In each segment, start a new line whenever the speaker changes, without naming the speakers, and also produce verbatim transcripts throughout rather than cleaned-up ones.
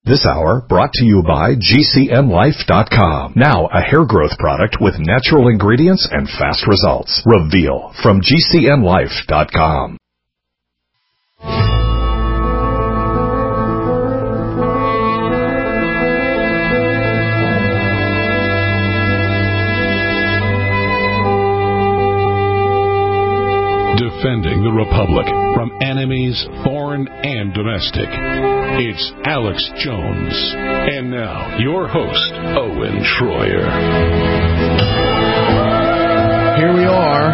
This hour brought to you by G C N Life dot com. Now a hair growth product with natural ingredients and fast results. Reveal from G C N Life dot com.
Defending the Republic from enemies, foreign and domestic. It's Alex Jones. And now, your host, Owen Schroyer.
Here we are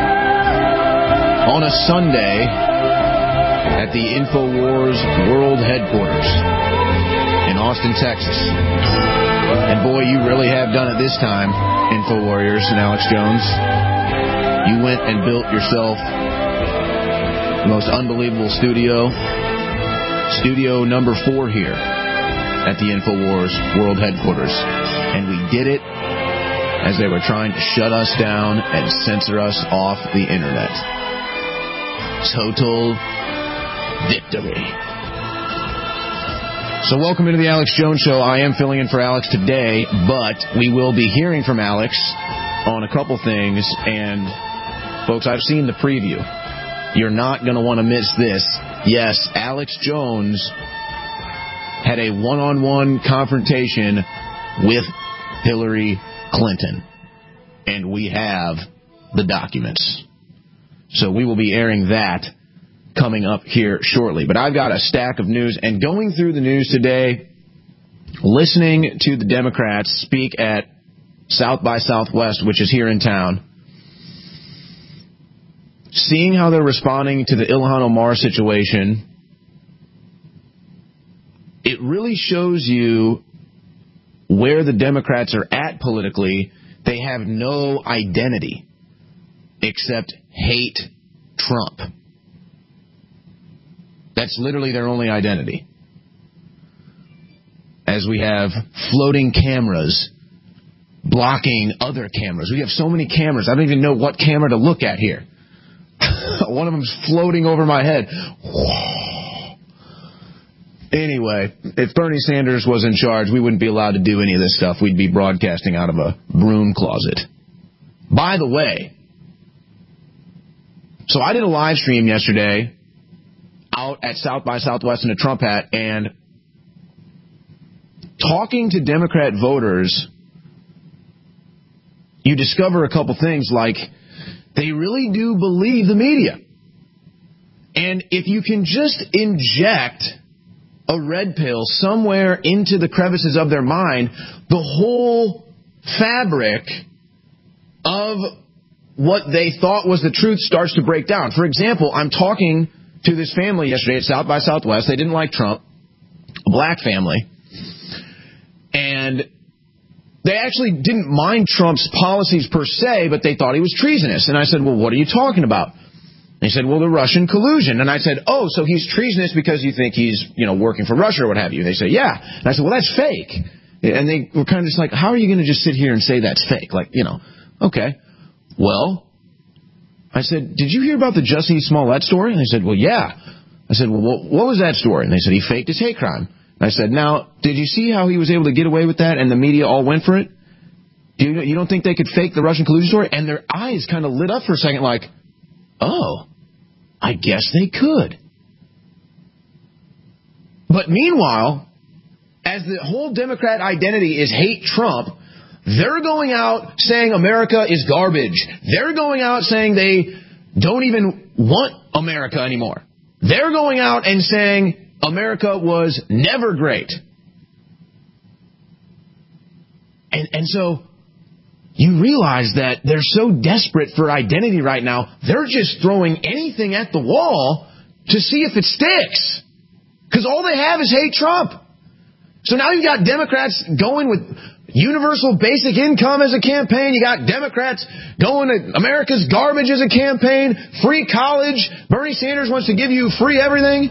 on a Sunday at the InfoWars World Headquarters in Austin, Texas. And boy, you really have done it this time, InfoWarriors and Alex Jones. You went and built yourself the most unbelievable studio. Studio number four here at the InfoWars World Headquarters. And we did it as they were trying to shut us down and censor us off the internet. Total victory. So welcome into the Alex Jones Show. I am filling in for Alex today, but we will be hearing from Alex on a couple things. And folks, I've seen the preview. You're not going to want to miss this. Yes, Alex Jones had a one-on-one confrontation with Hillary Clinton. And we have the documents. So we will be airing that coming up here shortly. But I've got a stack of news. And going through the news today, listening to the Democrats speak at South by Southwest, which is here in town, seeing how they're responding to the Ilhan Omar situation, it really shows you where the Democrats are at politically. They have no identity except hate Trump. That's literally their only identity. As we have floating cameras blocking other cameras. We have so many cameras, I don't even know what camera to look at here. One of them's floating over my head. Anyway, if Bernie Sanders was in charge, we wouldn't be allowed to do any of this stuff. We'd be broadcasting out of a broom closet. By the way, so I did a live stream yesterday out at South by Southwest in a Trump hat, and talking to Democrat voters, you discover a couple things like they really do believe the media. And if you can just inject a red pill somewhere into the crevices of their mind, the whole fabric of what they thought was the truth starts to break down. For example, I'm talking to this family yesterday at South by Southwest. They didn't like Trump, a black family. And they actually didn't mind Trump's policies per se, but they thought he was treasonous. And I said, well, what are you talking about? And he said, well, the Russian collusion. And I said, oh, so he's treasonous because you think he's, you know, working for Russia or what have you. They said, yeah. And I said, well, that's fake. And they were kind of just like, how are you going to just sit here and say that's fake? Like, you know, okay. Well, I said, did you hear about the Jussie Smollett story? And they said, well, yeah. I said, well, what was that story? And they said, he faked his hate crime. I said, now, did you see how he was able to get away with that and the media all went for it? Do you, you don't think they could fake the Russian collusion story? And their eyes kind of lit up for a second like, oh, I guess they could. But meanwhile, as the whole Democrat identity is hate Trump, they're going out saying America is garbage. They're going out saying they don't even want America anymore. They're going out and saying America was never great. And and so you realize that they're so desperate for identity right now, they're just throwing anything at the wall to see if it sticks. Because all they have is hate Trump. So now you've got Democrats going with universal basic income as a campaign. You got Democrats going to America's garbage as a campaign. Free college. Bernie Sanders wants to give you free everything.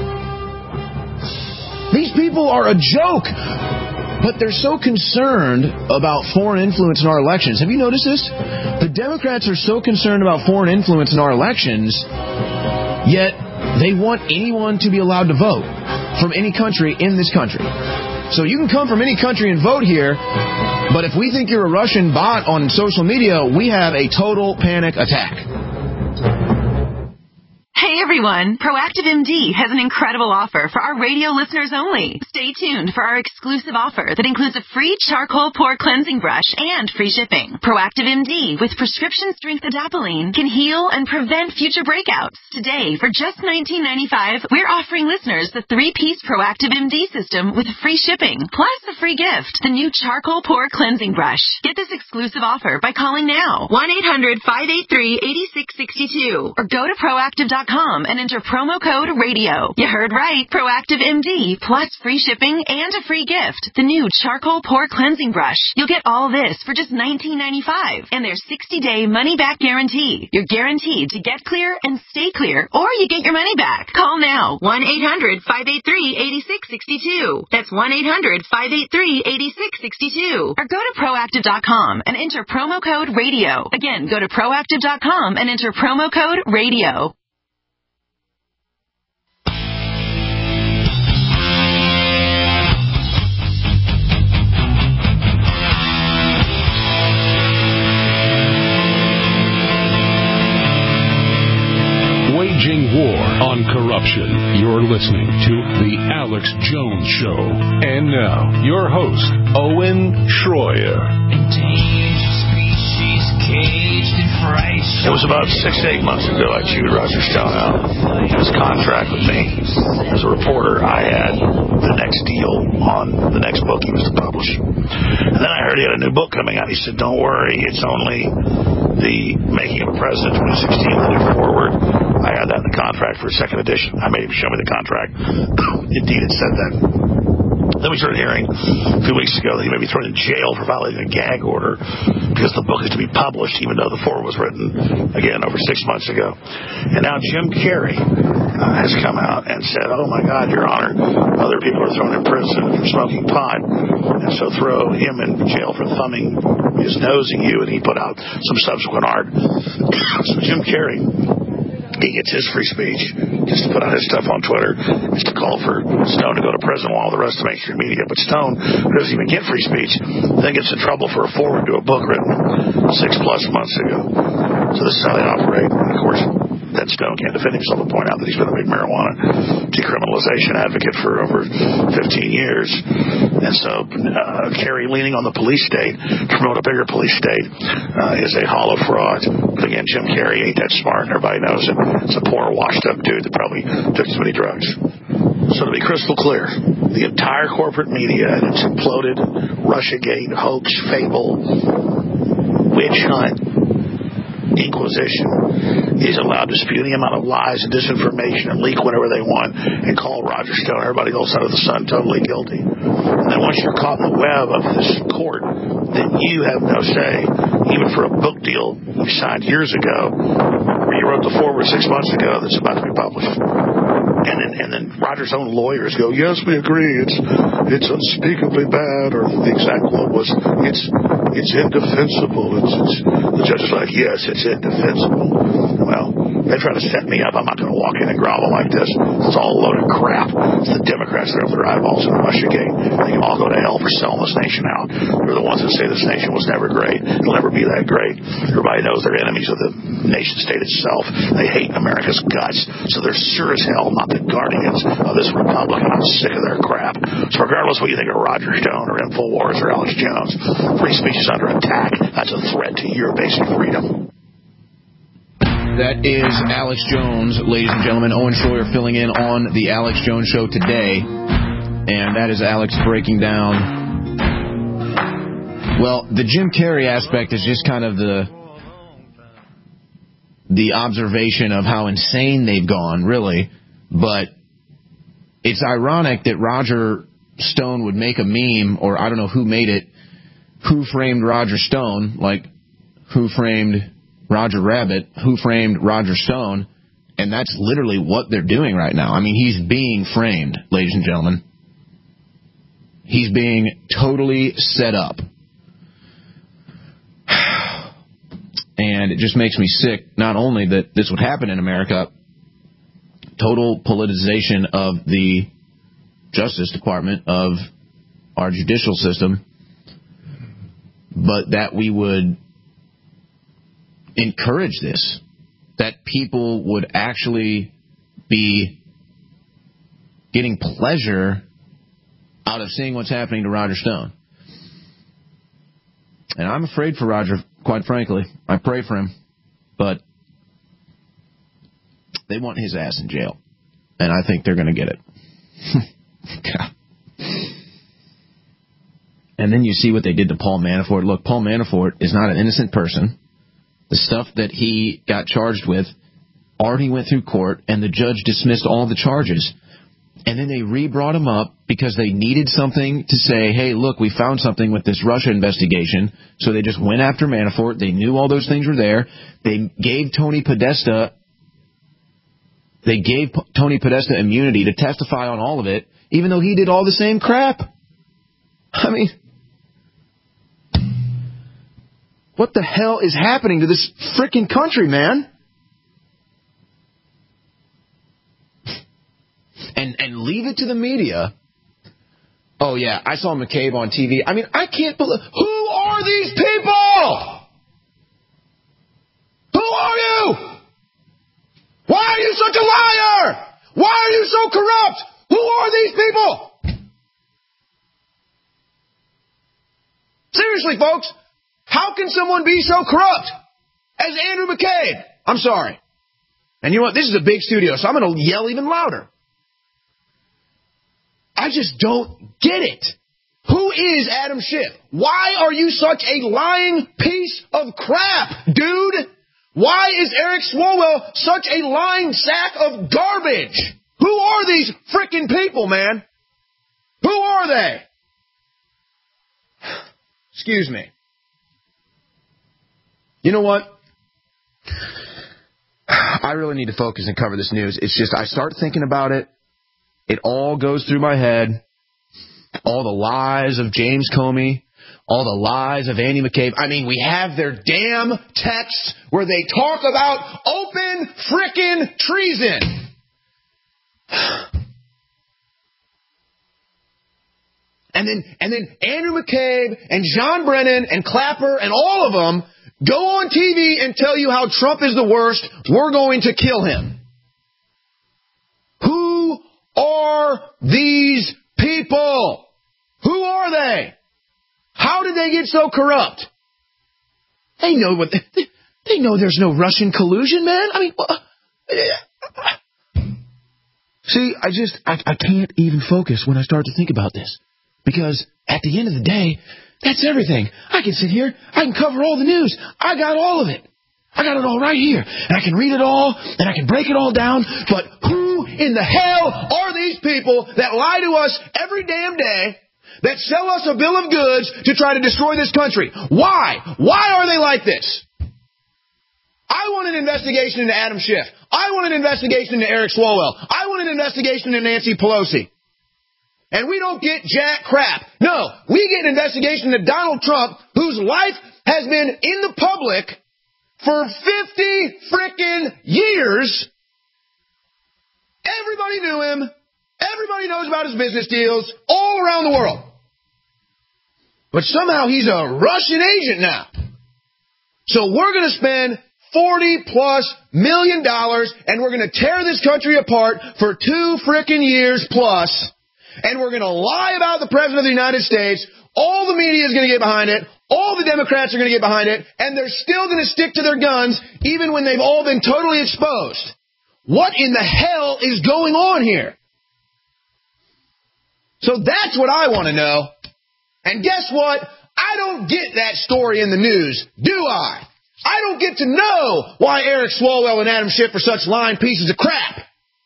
These people are a joke. But they're so concerned about foreign influence in our elections. Have you noticed this? The Democrats are so concerned about foreign influence in our elections, yet they want anyone to be allowed to vote. from any country in this country. So you can come from any country and vote here, but if we think you're a Russian bot on social media, we have a total panic attack.
Hey everyone, Proactive M D has an incredible offer for our radio listeners only. Stay tuned for our exclusive offer that includes a free charcoal pore cleansing brush and free shipping. Proactive M D with prescription strength adapalene can heal and prevent future breakouts. Today, for just nineteen ninety-five dollars, we're offering listeners the three-piece Proactive M D system with free shipping, plus a free gift, the new charcoal pore cleansing brush. Get this exclusive offer by calling now, one eight hundred, five eight three, eight six six two, or go to proactive dot com and enter promo code radio. You heard right. Proactive M D plus free shipping and a free gift. The new charcoal pore cleansing brush. You'll get all this for just nineteen ninety-five dollars and their sixty-day money-back guarantee. You're guaranteed to get clear and stay clear, or you get your money back. Call now. one eight hundred, five eight three, eight six six two. That's one eight hundred, five eight three, eight six six two. Or go to proactive dot com and enter promo code radio. Again, go to proactive dot com and enter promo code radio.
Waging war on corruption. You're listening to The Alex Jones Show. And now, your host, Owen Schroyer.
Endangered species caged in fright.
It was about six to eight months ago I chewed Roger Stone out. His contract with me as a reporter, I had the next deal on the next book he was to publish. And then I heard he had a new book coming out. He said, don't worry, it's only the Making of a President twenty sixteen, the new forward. I had that in the contract for a second edition. I made him show me the contract. Indeed, it said that. Then we started hearing a few weeks ago that he may be thrown in jail for violating a gag order because the book is to be published, even though the forward was written, again, over six months ago. And now Jim Carrey uh, has come out and said, oh, my God, Your Honor, other people are thrown in prison for smoking pot, and so throw him in jail for thumbing his nose at you, and he put out some subsequent art. So Jim Carrey, he gets his free speech just to put out his stuff on Twitter, is to call for Stone to go to prison while the rest of the mainstream media. But Stone, who doesn't even get free speech, then gets in trouble for a forward to a book written six plus months ago. So this is how they operate. And of course, then Stone can't defend himself and point out that he's been a big marijuana decriminalization advocate for over fifteen years. And so uh, Kerry leaning on the police state to promote a bigger police state uh, is a hollow fraud. But again, Jim Carrey ain't that smart, and everybody knows it. It's a poor, washed-up dude that probably took too many drugs. So to be crystal clear, the entire corporate media and its imploded Russiagate, hoax, fable, witch hunt, Inquisition is allowed to spew any amount of lies and disinformation and leak whatever they want and call Roger Stone, everybody else under the sun, totally guilty. And then once you're caught in the web of this court, then you have no say, even for a book deal you signed years ago, where you wrote the foreword six months ago that's about to be published. And then, and then Roger's own lawyers go, yes, we agree, it's it's unspeakably bad, or the exact quote was, it's it's indefensible. It's, it's, the judge is like, yes, it's indefensible. Well, they try to set me up. I'm not going to walk in and grovel like this. It's all a load of crap. It's the Democrats that have their eyeballs in Russiagate. They can all go to hell for selling this nation out. They're the ones that say this nation was never great. It'll never be that great. Everybody knows they're enemies of the nation state itself. They hate America's guts. So they're sure as hell not the guardians of this republic, and I'm sick of their crap. So regardless what you think of Roger Stone or InfoWars or Alex Jones, free speech is under attack. That's a threat to your basic freedom.
That is Alex Jones, ladies and gentlemen. Owen Schroyer filling in on the Alex Jones Show today. And that is Alex breaking down. Well, the Jim Carrey aspect is just kind of the the observation of how insane they've gone, really. But it's ironic that Roger Stone would make a meme, or I don't know who made it, who framed Roger Stone, like who framed Roger Rabbit, who framed Roger Stone, and that's literally what they're doing right now. I mean, he's being framed, ladies and gentlemen. He's being totally set up. And it just makes me sick, not only that this would happen in America, total politicization of the Justice Department, of our judicial system, but that we would encourage this, that people would actually be getting pleasure out of seeing what's happening to Roger Stone. And I'm afraid for Roger, quite frankly. I pray for him, but they want his ass in jail, and I think they're going to get it. And then you see what they did to Paul Manafort. Look, Paul Manafort is not an innocent person. The stuff that he got charged with already went through court, and the judge dismissed all the charges. And then they re-brought him up because they needed something to say, hey, look, we found something with this Russia investigation. So they just went after Manafort. They knew all those things were there. They gave Tony Podesta, they gave P- Tony Podesta immunity to testify on all of it, even though he did all the same crap. I mean, what the hell is happening to this frickin' country, man? And and leave it to the media. Oh, yeah, I saw McCabe on T V. I mean, I can't believe... Who are these people? Who are you? Why are you such a liar? Why are you so corrupt? Who are these people? Seriously, folks, how can someone be so corrupt as Andrew McCabe? I'm sorry. And you know what? This is a big studio, so I'm going to yell even louder. I just don't get it. Who is Adam Schiff? Why are you such a lying piece of crap, dude? Why is Eric Swalwell such a lying sack of garbage? Who are these frickin' people, man? Who are they? Excuse me. You know what? I really need to focus and cover this news. It's just I start thinking about it. It all goes through my head. All the lies of James Comey. All the lies of Andy McCabe. I mean, we have their damn texts where they talk about open frickin' treason. And then, and then Andrew McCabe and John Brennan and Clapper and all of them go on T V and tell you how Trump is the worst. We're going to kill him. Who are these people? Who are they? How did they get so corrupt? They know what they, they know. There's no Russian collusion, man. I mean, uh, see, I just I, I can't even focus when I start to think about this, because at the end of the day, that's everything. I can sit here, I can cover all the news. I got all of it. I got it all right here, and I can read it all, and I can break it all down. But who in the hell are these people that lie to us every damn day, that sell us a bill of goods to try to destroy this country? Why? Why are they like this? I want an investigation into Adam Schiff. I want an investigation into Eric Swalwell. I want an investigation into Nancy Pelosi. And we don't get jack crap. No, we get an investigation into Donald Trump, whose life has been in the public for fifty frickin' years. Everybody knew him. Everybody knows about his business deals all around the world. But somehow he's a Russian agent now. So we're going to spend forty plus million dollars, and we're going to tear this country apart for two frickin' years plus. And we're going to lie about the President of the United States. All the media is going to get behind it. All the Democrats are going to get behind it. And they're still going to stick to their guns even when they've all been totally exposed. What in the hell is going on here? So that's what I want to know. And guess what? I don't get that story in the news, do I? I don't get to know why Eric Swalwell and Adam Schiff are such lying pieces of crap.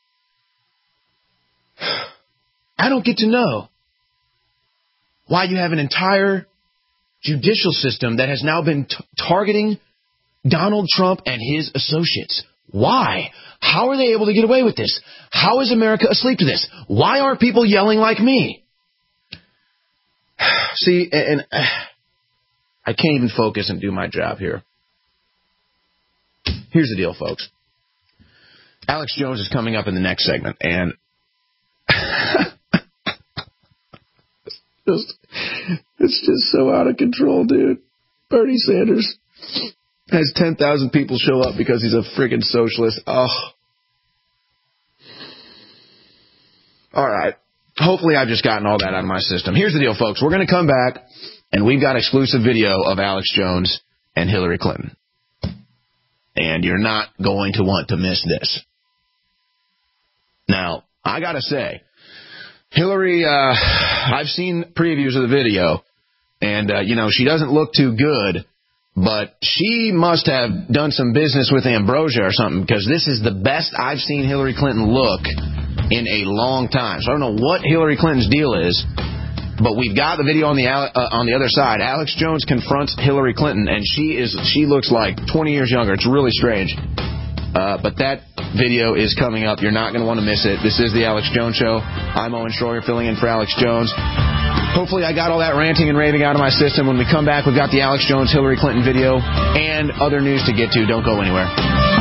I don't get to know why you have an entire judicial system that has now been t- targeting Donald Trump and his associates. Why? How are they able to get away with this? How is America asleep to this? Why aren't people yelling like me? See, and, and uh, I can't even focus and do my job here. Here's the deal, folks. Alex Jones is coming up in the next segment, and just, it's just so out of control, dude. Bernie Sanders has ten thousand people show up because he's a friggin' socialist. Oh. All right. Hopefully I've just gotten all that out of my system. Here's the deal, folks. We're going to come back, and we've got exclusive video of Alex Jones and Hillary Clinton. And you're not going to want to miss this. Now, I got to say, Hillary, uh, I've seen previews of the video, and, uh, you know, she doesn't look too good, but she must have done some business with Ambrosia or something, because this is the best I've seen Hillary Clinton look in a long time. So I don't know what Hillary Clinton's deal is, but we've got the video on the uh, on the other side. Alex Jones confronts Hillary Clinton, and she is she looks like twenty years younger. It's really strange. Uh, but that video is coming up. You're not going to want to miss it. This is the Alex Jones Show. I'm Owen Schroyer, filling in for Alex Jones. Hopefully I got all that ranting and raving out of my system. When we come back, we've got the Alex Jones Hillary Clinton video and other news to get to. Don't go anywhere.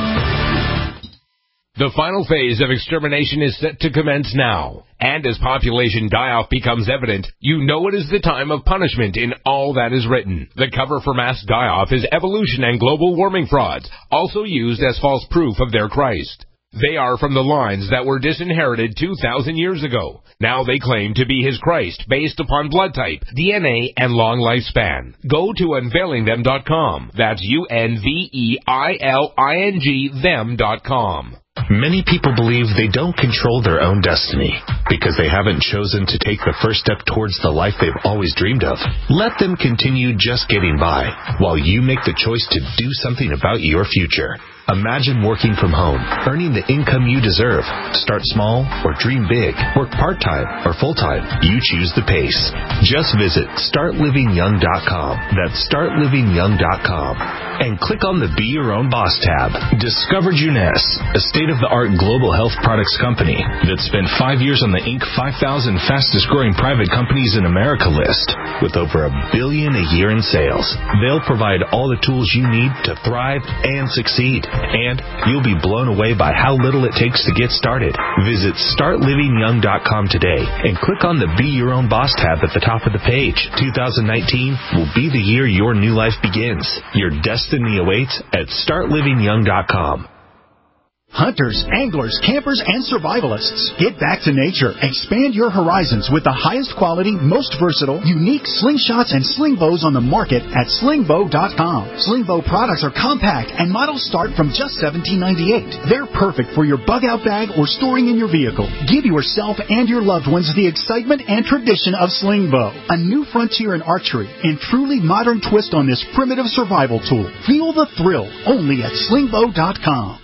The final phase of extermination is set to commence now. And as population die-off becomes evident, you know it is the time of punishment in all that is written. The cover for mass die-off is evolution and global warming frauds, also used as false proof of their Christ. They are from the lines that were disinherited two thousand years ago. Now they claim to be his Christ based upon blood type, D N A, and long lifespan. Go to unveiling them dot com. That's U N V E I L I N G them dot com.
Many people believe they don't control their own destiny because they haven't chosen to take the first step towards the life they've always dreamed of. Let them continue just getting by while you make the choice to do something about your future. Imagine working from home, earning the income you deserve. Start small or dream big. Work part-time or full-time. You choose the pace. Just visit start living young dot com. That's start living young dot com. And click on the Be Your Own Boss tab. Discover Juness, a state-of-the-art global health products company that spent five years on the Inc five thousand fastest-growing private companies in America list with over a billion a year in sales. They'll provide all the tools you need to thrive and succeed. And you'll be blown away by how little it takes to get started. Visit start living young dot com today and click on the Be Your Own Boss tab at the top of the page. two thousand nineteen will be the year your new life begins. Your destiny awaits at start living young dot com.
Hunters, anglers, campers, and survivalists. Get back to nature. Expand your horizons with the highest quality, most versatile, unique slingshots and sling bows on the market at sling bow dot com. Sling bow products are compact and models start from just seventeen ninety-eight. They're perfect for your bug-out bag or storing in your vehicle. Give yourself and your loved ones the excitement and tradition of sling bow. A new frontier in archery and truly modern twist on this primitive survival tool. Feel the thrill only at sling bow dot com.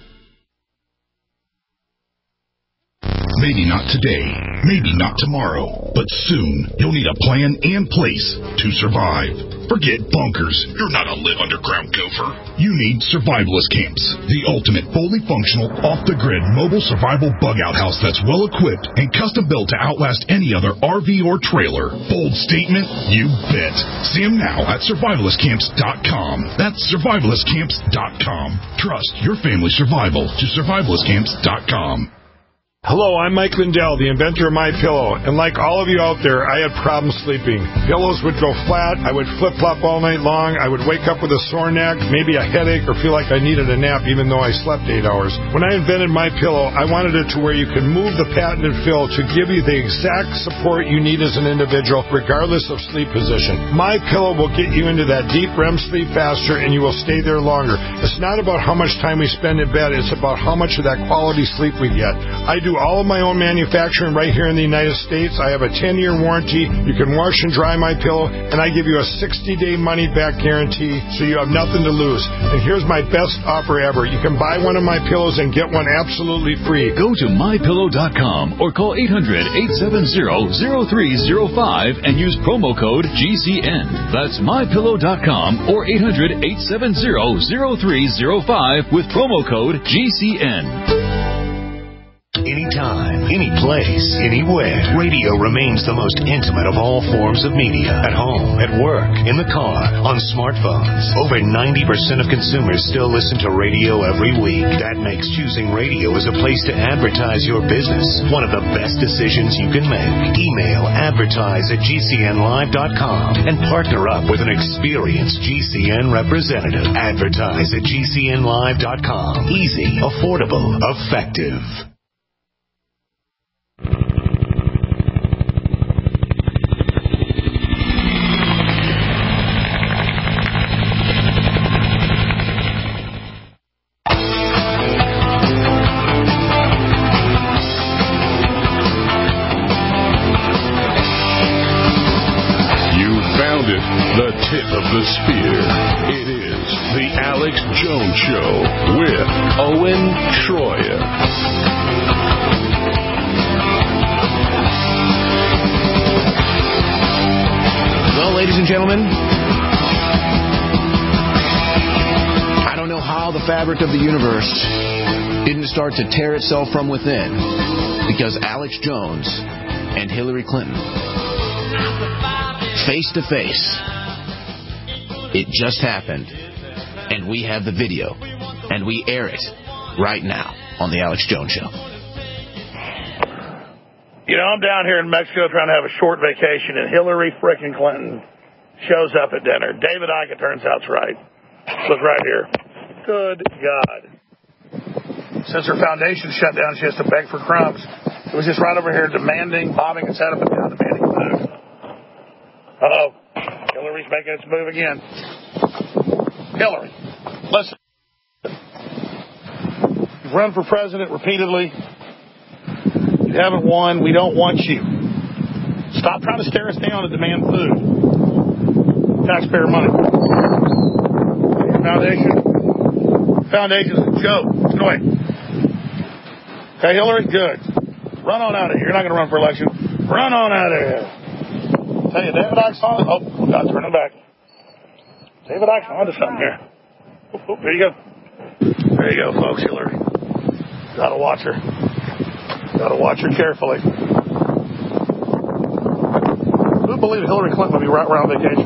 Maybe not today, maybe not tomorrow, but soon you'll need a plan and place to survive. Forget bunkers. You're not a live underground gopher. You need survivalist camps, the ultimate fully functional, off-the-grid mobile survival bug-out house that's well-equipped and custom-built to outlast any other R V or trailer. Bold statement? You bet. See them now at survivalist camps dot com. That's survivalist camps dot com. Trust your family's survival to survivalist camps dot com.
Hello, I'm Mike Lindell, the inventor of MyPillow, and like all of you out there, I had problems sleeping. Pillows would go flat, I would flip-flop all night long, I would wake up with a sore neck, maybe a headache, or feel like I needed a nap even though I slept eight hours. When I invented MyPillow, I wanted it to where you could move the patented fill to give you the exact support you need as an individual, regardless of sleep position. MyPillow will get you into that deep R E M sleep faster, and you will stay there longer. It's not about how much time we spend in bed, it's about how much of that quality sleep we get. I do all of my own manufacturing right here in the United States. I have a ten-year warranty. You can wash and dry my pillow, and I give you a sixty-day money-back guarantee, so you have nothing to lose. And here's my best offer ever. You can buy one of my pillows and get one absolutely free.
Go to my pillow dot com or call eight hundred, eight seven zero, zero three zero five and use promo code G C N. That's my pillow dot com or eight hundred, eight seven zero, zero three zero five with promo code G C N.
anytime, any place, anywhere. Radio remains the most intimate of all forms of media. At home, at work, in the car, on smartphones. Over ninety percent of consumers still listen to radio every week. That makes choosing radio as a place to advertise your business one of the best decisions you can make. Email advertise at G C N live dot com and partner up with an experienced G C N representative. Advertise at G C N live dot com. Easy, affordable, effective.
The tip of the spear. It is the Alex Jones Show with Owen Shroyer.
Well, ladies and gentlemen, I don't know how the fabric of the universe didn't start to tear itself from within because Alex Jones and Hillary Clinton, face to face, it just happened, and we have the video, and we air it right now on the Alex Jones Show.
You know, I'm down here in Mexico trying to have a short vacation, and Hillary frickin' Clinton shows up at dinner. David Icke, it turns out, is right. Look right here. Good God. Since her foundation shut down, she has to beg for crumbs. It was just right over here demanding, bobbing its head up and down, demanding food. Uh-oh. Hillary's making its move again. Hillary, listen. You've run for president repeatedly. You haven't won. We don't want you. Stop trying to stare us down and demand food. Taxpayer money. Your foundation. Foundation is a joke. Go ahead. Okay, Hillary, good. Run on out of here. You're not going to run for election. Run on out of here. Tell you, David Icke's on it. Oh, we got to turn it back. David Icke's on to something here. Oh, oh, there you go. There you go, folks. Hillary. Got to watch her. Got to watch her carefully. Who believed Hillary Clinton would be right around vacation?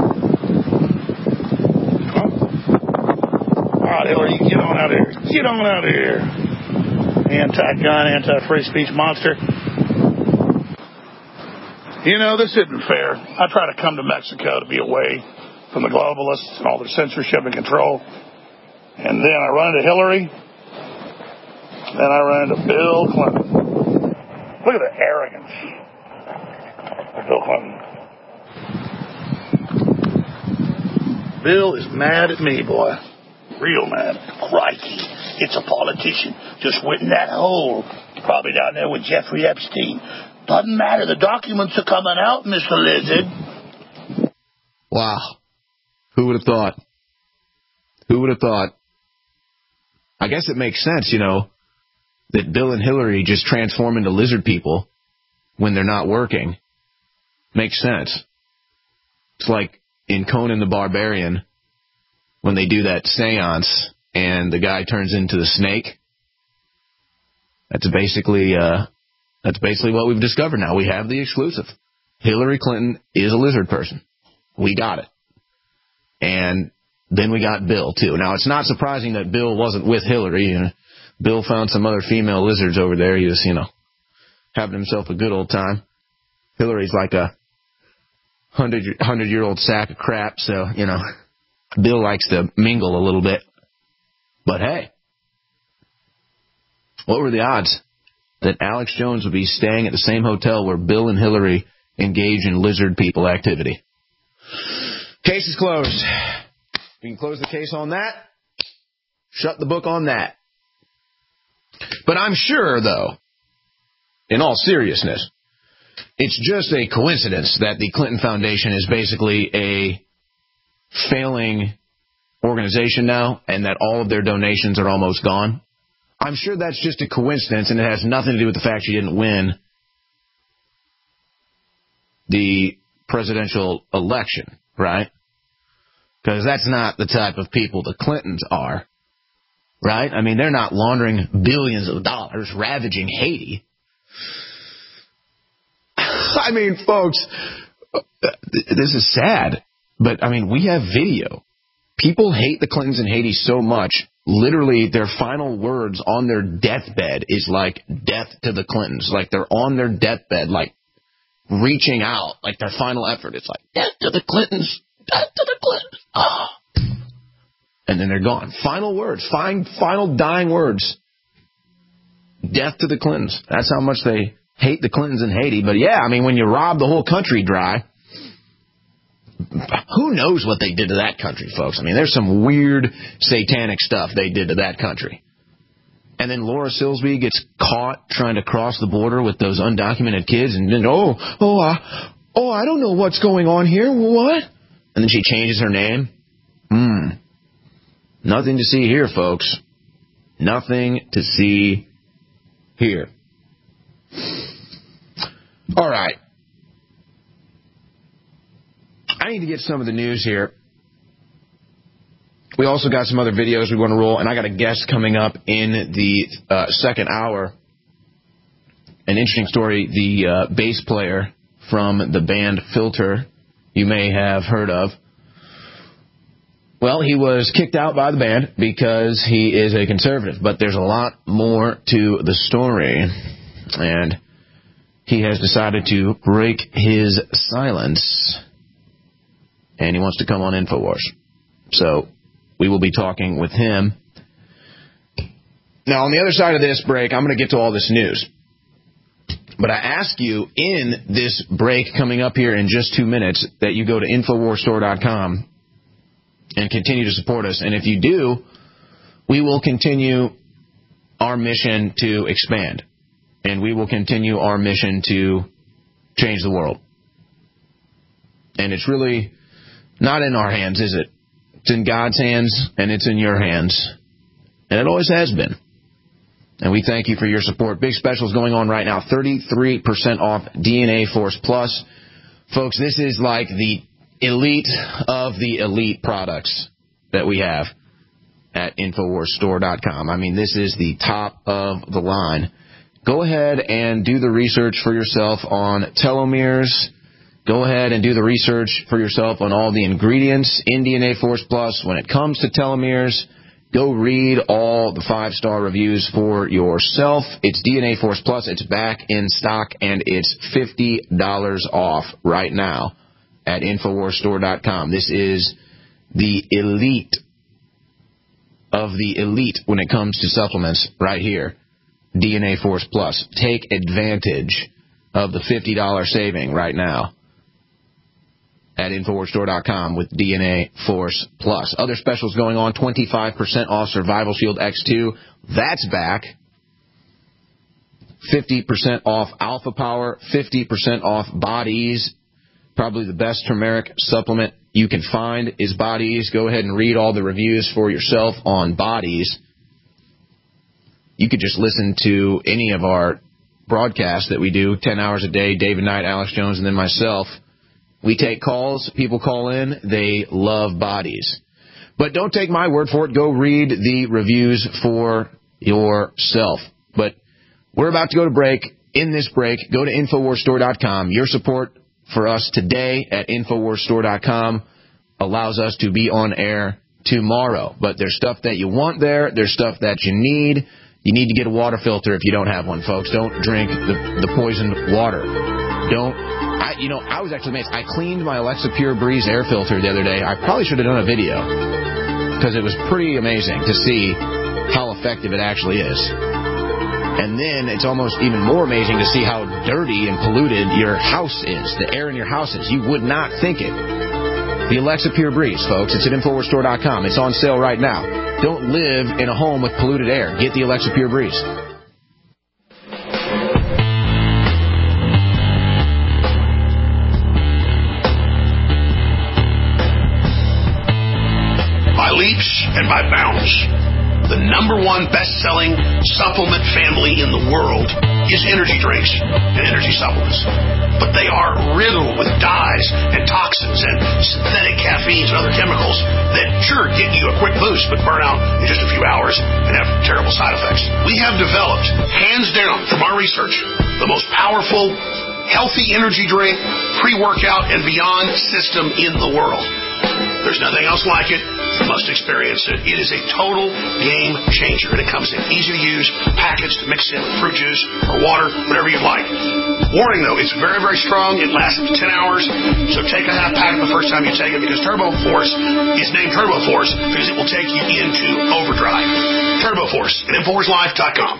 Huh? All right, Hillary, you get on out of here. Get on out of here. Anti-gun, anti-free speech monster. You know, this isn't fair. I try to come to Mexico to be away from the globalists and all their censorship and control. And then I run into Hillary. Then I run into Bill Clinton. Look at the arrogance of Bill Clinton. Bill is mad at me, boy. Real mad. Crikey. It's a politician. Just went in that hole. Probably down there with Jeffrey Epstein. Doesn't matter. The documents are coming out, Mister Lizard.
Wow. Who would have thought? Who would have thought? I guess it makes sense, you know, that Bill and Hillary just transform into lizard people when they're not working. Makes sense. It's like in Conan the Barbarian when they do that seance and the guy turns into the snake. That's basically... uh That's basically what we've discovered now. We have the exclusive. Hillary Clinton is a lizard person. We got it. And then we got Bill, too. Now, it's not surprising that Bill wasn't with Hillary. You know, Bill found some other female lizards over there. He was, you know, having himself a good old time. Hillary's like a hundred-year-old sack of crap, so, you know, Bill likes to mingle a little bit. But, hey, what were the odds that Alex Jones would be staying at the same hotel where Bill and Hillary engage in lizard people activity? Case is closed. We can close the case on that. Shut the book on that. But I'm sure, though, in all seriousness, it's just a coincidence that the Clinton Foundation is basically a failing organization now and that all of their donations are almost gone. I'm sure that's just a coincidence, and it has nothing to do with the fact she didn't win the presidential election, right? Because that's not the type of people the Clintons are. right? I mean, they're not laundering billions of dollars, ravaging Haiti. I mean, folks, this is sad, but, I mean, we have video. People hate the Clintons in Haiti so much, literally their final words on their deathbed is like, death to the Clintons. Like, they're on their deathbed, like, reaching out, like their final effort. It's like, death to the Clintons, death to the Clintons. Oh. And then they're gone. Final words, fine, final dying words. Death to the Clintons. That's how much they hate the Clintons in Haiti. But, yeah, I mean, when you rob the whole country dry, who knows what they did to that country, folks? I mean, there's some weird satanic stuff they did to that country. And then Laura Silsby gets caught trying to cross the border with those undocumented kids, and then, oh, oh, I, oh, I don't know what's going on here. What? And then she changes her name. Hmm. Nothing to see here, folks. Nothing to see here. All right. I need to get some of the news here. We also got some other videos we want to roll, and I got a guest coming up in the uh, second hour. An interesting story, the uh, bass player from the band Filter, you may have heard of. Well, he was kicked out by the band because he is a conservative, but there's a lot more to the story, and he has decided to break his silence, and he wants to come on InfoWars. So we will be talking with him. Now, on the other side of this break, I'm going to get to all this news. But I ask you in this break coming up here in just two minutes that you go to Infowars Store dot com and continue to support us. And if you do, we will continue our mission to expand. And we will continue our mission to change the world. And it's really not in our hands, is it? It's in God's hands, and it's in your hands. And it always has been. And we thank you for your support. Big specials going on right now. thirty-three percent off D N A Force Plus. Folks, this is like the elite of the elite products that we have at Infowars Store dot com. I mean, this is the top of the line. Go ahead and do the research for yourself on telomeres. Go ahead and do the research for yourself on all the ingredients in D N A Force Plus. When it comes to telomeres, go read all the five-star reviews for yourself. It's D N A Force Plus. It's back in stock, and it's fifty dollars off right now at Infowars Store dot com. This is the elite of the elite when it comes to supplements right here. D N A Force Plus. Take advantage of the fifty dollars saving right now at Infowars Store dot com with D N A Force Plus. Other specials going on, twenty-five percent off Survival Shield X two. That's back. fifty percent off Alpha Power. fifty percent off Bodies. Probably the best turmeric supplement you can find is Bodies. Go ahead and read all the reviews for yourself on Bodies. You could just listen to any of our broadcasts that we do, ten hours a day, David Knight, Alex Jones, and then myself. We take calls. People call in. They love Bodies. But don't take my word for it. Go read the reviews for yourself. But we're about to go to break. In this break, go to Infowars Store dot com. Your support for us today at Infowars Store dot com allows us to be on air tomorrow. But there's stuff that you want there. There's stuff that you need. You need to get a water filter if you don't have one, folks. Don't drink the, the poisoned water. Don't. I, you know, I was actually amazed. I cleaned my Alexa Pure Breeze air filter the other day. I probably should have done a video because it was pretty amazing to see how effective it actually is. And then it's almost even more amazing to see how dirty and polluted your house is, the air in your house is. You would not think it. The Alexa Pure Breeze, folks. It's at Infowars Store dot com. It's on sale right now. Don't live in a home with polluted air. Get the Alexa Pure Breeze.
By leaps and by bounds, the number one best-selling supplement family in the world is energy drinks and energy supplements. But they are riddled with dyes and toxins and synthetic caffeines and other chemicals that sure get you a quick boost but burn out in just a few hours and have terrible side effects. We have developed, hands down from our research, the most powerful, healthy energy drink, pre-workout, and beyond system in the world. There's nothing else like it. You must experience it. It is a total game changer, and it comes in easy to use packets to mix in with fruit juice or water, whatever you like. Warning though, it's very, very strong. It lasts ten hours, so take a half pack the first time you take it, because Turbo Force is named Turbo Force because it will take you into overdrive. Turbo Force at Infowars Life dot com.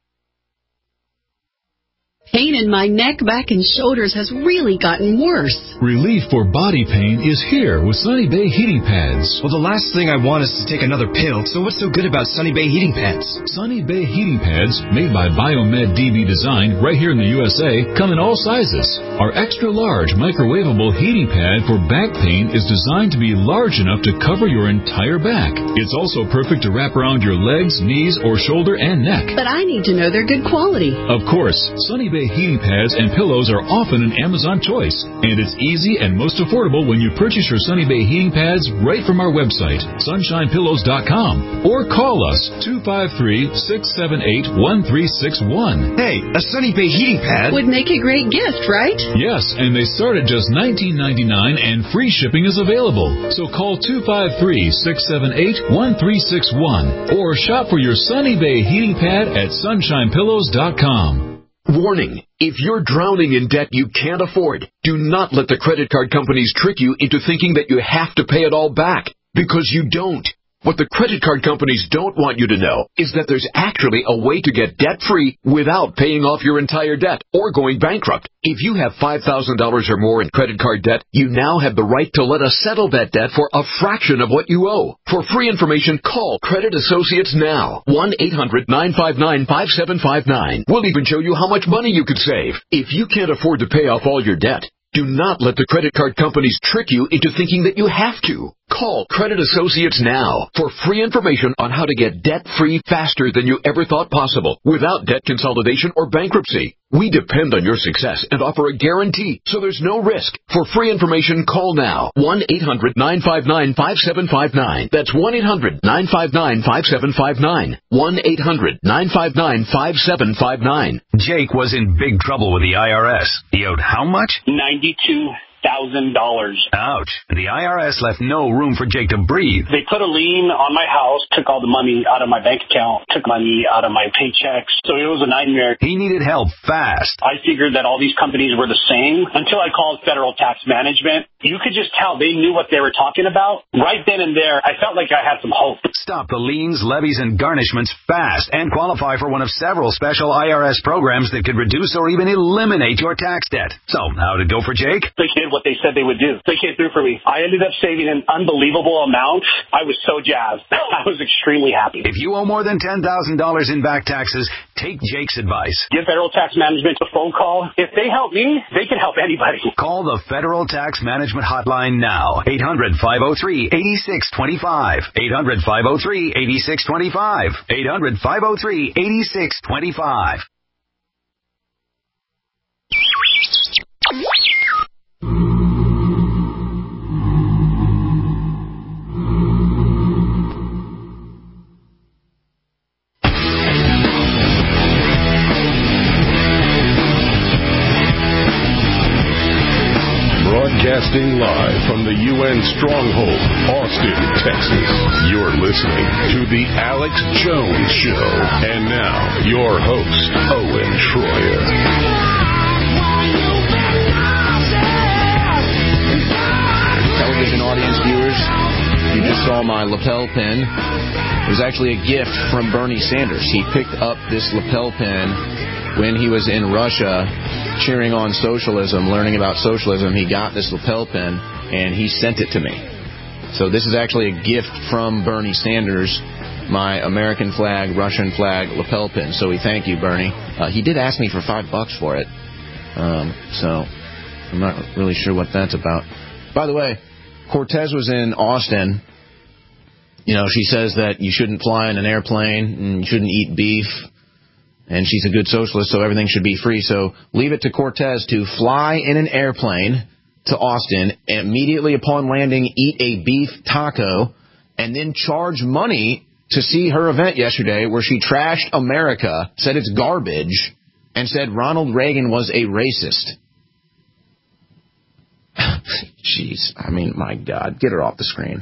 Pain in my neck, back, and shoulders has really gotten worse.
Relief for body pain is here with Sunny Bay Heating Pads.
Well, the last thing I want is to take another pill, so what's so good about Sunny Bay Heating Pads?
Sunny Bay Heating Pads, made by Biomed D B Design right here in the U S A, come in all sizes. Our extra-large microwavable heating pad for back pain is designed to be large enough to cover your entire back. It's also perfect to wrap around your legs, knees, or shoulder and neck.
But I need to know they're good quality.
Of course, Sunny Bay heating pads and pillows are often an Amazon choice, and it's easy and most affordable when you purchase your Sunny Bay heating pads right from our website, sunshine pillows dot com, or call us two five three, six seven eight, one three six one.
Hey, a Sunny Bay heating pad
would make a great gift, right?
Yes, and they start at just nineteen ninety-nine, and free shipping is available. So call two five three, six seven eight, one three six one or shop for your Sunny Bay heating pad at sunshine pillows dot com.
Warning, if you're drowning in debt you can't afford, do not let the credit card companies trick you into thinking that you have to pay it all back, because you don't. What the credit card companies don't want you to know is that there's actually a way to get debt-free without paying off your entire debt or going bankrupt. If you have five thousand dollars or more in credit card debt, you now have the right to let us settle that debt for a fraction of what you owe. For free information, call Credit Associates now. one eight hundred, nine five nine, five seven five nine. We'll even show you how much money you could save. If you can't afford to pay off all your debt, do not let the credit card companies trick you into thinking that you have to. Call Credit Associates now for free information on how to get debt-free faster than you ever thought possible without debt consolidation or bankruptcy. We depend on your success and offer a guarantee, so there's no risk. For free information, call now. one eight hundred, nine five nine, five seven five nine. That's one eight hundred, nine five nine, five seven five nine. one eight hundred, nine five nine, five seven five nine.
Jake was in big trouble with the I R S. He owed how much?
ninety-two thousand dollars.
Ouch. The I R S left no room for Jake to breathe.
They put a lien on my house, took all the money out of my bank account, took money out of my paychecks. So it was a nightmare.
He needed help fast.
I figured that all these companies were the same until I called Federal Tax Management. You could just tell they knew what they were talking about. Right then and there, I felt like I had some hope.
Stop the liens, levies, and garnishments fast and qualify for one of several special I R S programs that could reduce or even eliminate your tax debt. So, how'd it go for Jake?
They did what they said they would do. They came through for me. I ended up saving an unbelievable amount. I was so jazzed. I was extremely happy.
If you owe more than ten thousand dollars in back taxes, take Jake's advice.
Give Federal Tax Management a phone call. If they help me, they can help anybody.
Call the Federal Tax Management Hotline now. eight hundred, five oh three, eight six two five. eight hundred, five oh three, eight six two five. eight hundred, five oh three, eight six two five.
Broadcasting live from the U N Stronghold, Austin, Texas. You're listening to The Alex Jones Show. And now, your host, Owen Schroyer.
Television audience viewers, you just saw my lapel pin. It was actually a gift from Bernie Sanders. He picked up this lapel pin when he was in Russia cheering on socialism, learning about socialism. He got this lapel pin, and he sent it to me. So this is actually a gift from Bernie Sanders, my American flag, Russian flag lapel pin. So we thank you, Bernie. Uh, he did ask me for five bucks for it. Um, so I'm not really sure what that's about. By the way, Cortez was in Austin. You know, she says that you shouldn't fly in an airplane and you shouldn't eat beef. And she's a good socialist, so everything should be free. So leave it to Cortez to fly in an airplane to Austin, immediately upon landing, eat a beef taco, and then charge money to see her event yesterday where she trashed America, said it's garbage, and said Ronald Reagan was a racist. Jeez, I mean, my God, get her off the screen.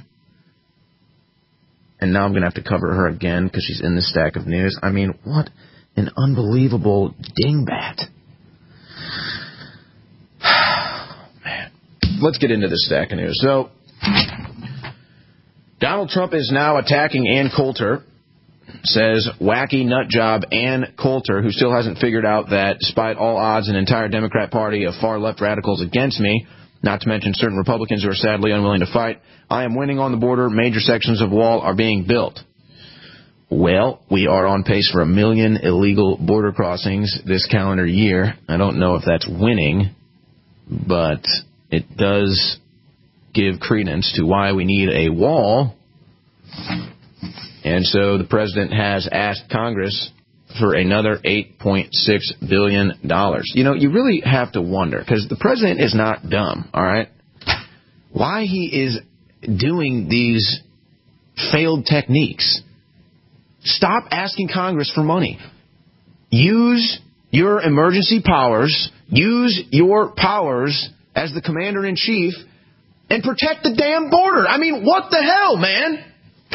And now I'm going to have to cover her again because she's in the stack of news. I mean, what an unbelievable dingbat. Man, let's get into this stack of news. So, Donald Trump is now attacking Ann Coulter, says wacky nut job Ann Coulter, who still hasn't figured out that despite all odds, an entire Democrat party of far-left radicals against me, not to mention certain Republicans who are sadly unwilling to fight, I am winning on the border. Major sections of wall are being built. Well, we are on pace for a million illegal border crossings this calendar year. I don't know if that's winning, but it does give credence to why we need a wall. And so the president has asked Congress for another eight point six billion dollars. You know, you really have to wonder, because the president is not dumb, all right? Why he is doing these failed techniques. Stop asking Congress for money. Use your emergency powers, use your powers as the commander-in-chief, and protect the damn border. I mean, what the hell, man?